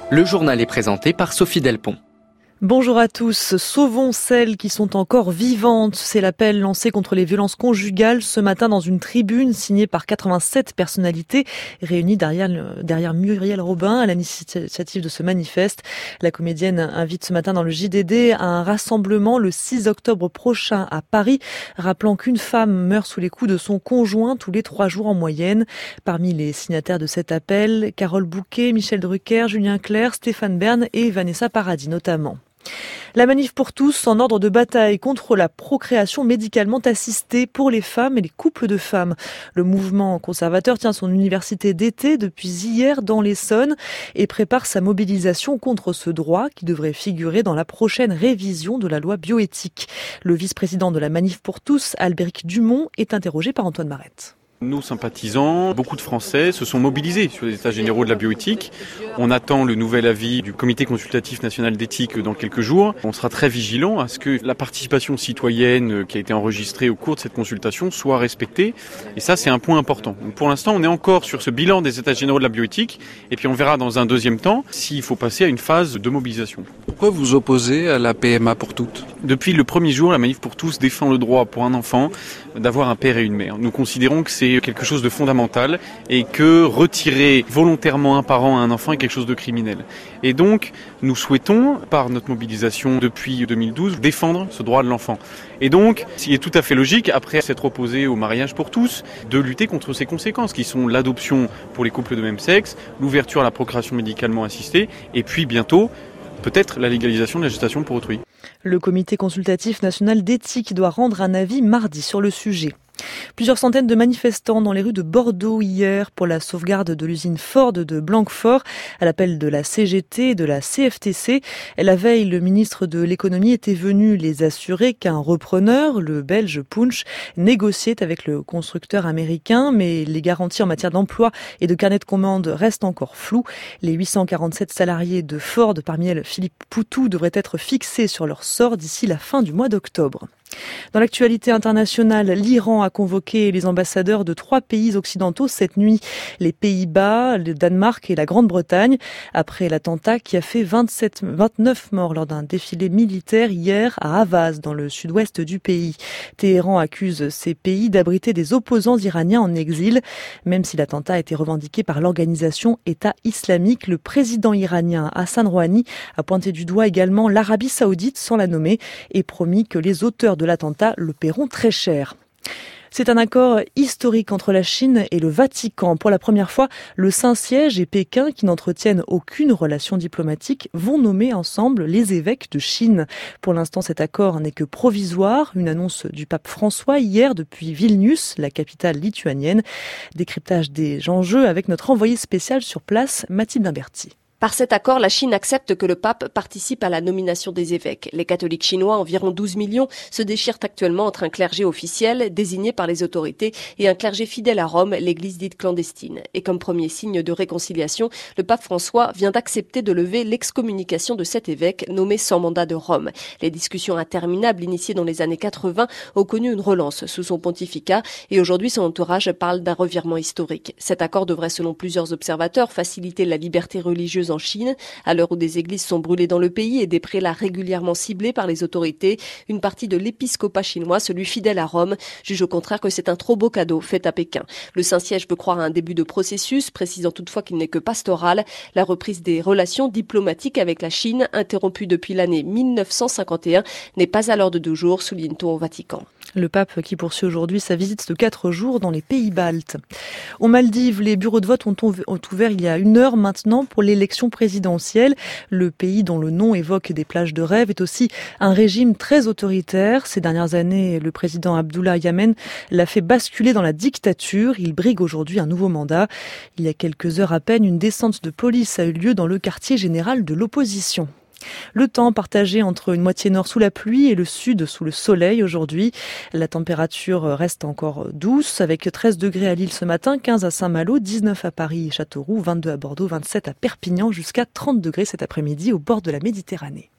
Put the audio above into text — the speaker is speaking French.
Le journal est présenté par Sophie Delpont. Bonjour à tous. Sauvons celles qui sont encore vivantes. C'est l'appel lancé contre les violences conjugales ce matin dans une tribune signée par 87 personnalités réunies derrière Muriel Robin à l'initiative de ce manifeste. La comédienne invite ce matin dans le JDD à un rassemblement le 6 octobre prochain à Paris, rappelant qu'une femme meurt sous les coups de son conjoint tous les 3 jours en moyenne. Parmi les signataires de cet appel, Carole Bouquet, Michel Drucker, Julien Clerc, Stéphane Bern et Vanessa Paradis notamment. La manif pour tous en ordre de bataille contre la procréation médicalement assistée pour les femmes et les couples de femmes. Le mouvement conservateur tient son université d'été depuis hier dans l'Essonne et prépare sa mobilisation contre ce droit qui devrait figurer dans la prochaine révision de la loi bioéthique. Le vice-président de la manif pour tous, Albéric Dumont, est interrogé par Antoine Marette. Nos sympathisants, beaucoup de Français se sont mobilisés sur les états généraux de la bioéthique. On attend le nouvel avis du Comité consultatif national d'éthique dans quelques jours. On sera très vigilant à ce que la participation citoyenne qui a été enregistrée au cours de cette consultation soit respectée. Et ça, c'est un point important. Donc pour l'instant, on est encore sur ce bilan des états généraux de la bioéthique. Et puis on verra dans un deuxième temps s'il faut passer à une phase de mobilisation. Pourquoi vous opposez à la PMA pour toutes ? Depuis le premier jour, la Manif pour tous défend le droit pour un enfant d'avoir un père et une mère. Nous considérons que c'est quelque chose de fondamental et que retirer volontairement un parent à un enfant est quelque chose de criminel. Et donc, nous souhaitons, par notre mobilisation depuis 2012, défendre ce droit de l'enfant. Et donc, il est tout à fait logique, après s'être opposé au mariage pour tous, de lutter contre ses conséquences, qui sont l'adoption pour les couples de même sexe, l'ouverture à la procréation médicalement assistée, et puis bientôt, peut-être la légalisation de la gestation pour autrui. Le Comité consultatif national d'éthique doit rendre un avis mardi sur le sujet. Plusieurs centaines de manifestants dans les rues de Bordeaux hier pour la sauvegarde de l'usine Ford de Blanquefort à l'appel de la CGT et de la CFTC. La veille, le ministre de l'économie était venu les assurer qu'un repreneur, le belge Punch, négociait avec le constructeur américain, mais les garanties en matière d'emploi et de carnet de commande restent encore floues. Les 847 salariés de Ford, parmi elles Philippe Poutou, devraient être fixés sur leur sort d'ici la fin du mois d'octobre. Dans l'actualité internationale, l'Iran a convoqué les ambassadeurs de 3 pays occidentaux cette nuit, les Pays-Bas, le Danemark et la Grande-Bretagne, après l'attentat qui a fait 29 morts lors d'un défilé militaire hier à Ahvaz, dans le sud-ouest du pays. Téhéran accuse ces pays d'abriter des opposants iraniens en exil. Même si l'attentat a été revendiqué par l'organisation État islamique, le président iranien Hassan Rouhani a pointé du doigt également l'Arabie saoudite sans la nommer et promis que les auteurs de l'attentat le paieront très cher. C'est un accord historique entre la Chine et le Vatican. Pour la première fois, le Saint-Siège et Pékin, qui n'entretiennent aucune relation diplomatique, vont nommer ensemble les évêques de Chine. Pour l'instant, cet accord n'est que provisoire. Une annonce du pape François hier depuis Vilnius, la capitale lituanienne. Décryptage des enjeux avec notre envoyé spécial sur place, Mathilde Imberti. Par cet accord, la Chine accepte que le pape participe à la nomination des évêques. Les catholiques chinois, environ 12 millions, se déchirent actuellement entre un clergé officiel, désigné par les autorités, et un clergé fidèle à Rome, l'église dite clandestine. Et comme premier signe de réconciliation, le pape François vient d'accepter de lever l'excommunication de cet évêque, nommé sans mandat de Rome. Les discussions interminables initiées dans les années 80 ont connu une relance sous son pontificat, et aujourd'hui son entourage parle d'un revirement historique. Cet accord devrait, selon plusieurs observateurs, faciliter la liberté religieuse en Chine. À l'heure où des églises sont brûlées dans le pays et des prélats régulièrement ciblés par les autorités, une partie de l'épiscopat chinois, celui fidèle à Rome, juge au contraire que c'est un trop beau cadeau fait à Pékin. Le Saint-Siège peut croire à un début de processus, précisant toutefois qu'il n'est que pastoral. La reprise des relations diplomatiques avec la Chine, interrompue depuis l'année 1951, n'est pas à l'ordre du jour, souligne-t-on au Vatican. Le pape qui poursuit aujourd'hui sa visite de 4 jours dans les pays baltes. Aux Maldives, les bureaux de vote ont ouvert il y a 1 heure maintenant pour l'élection présidentielle. Le pays dont le nom évoque des plages de rêve est aussi un régime très autoritaire. Ces dernières années, le président Abdullah Yameen l'a fait basculer dans la dictature. Il brigue aujourd'hui un nouveau mandat. Il y a quelques heures à peine, une descente de police a eu lieu dans le quartier général de l'opposition. Le temps partagé entre une moitié nord sous la pluie et le sud sous le soleil aujourd'hui. La température reste encore douce avec 13 degrés à Lille ce matin, 15 à Saint-Malo, 19 à Paris et Châteauroux, 22 à Bordeaux, 27 à Perpignan jusqu'à 30 degrés cet après-midi au bord de la Méditerranée.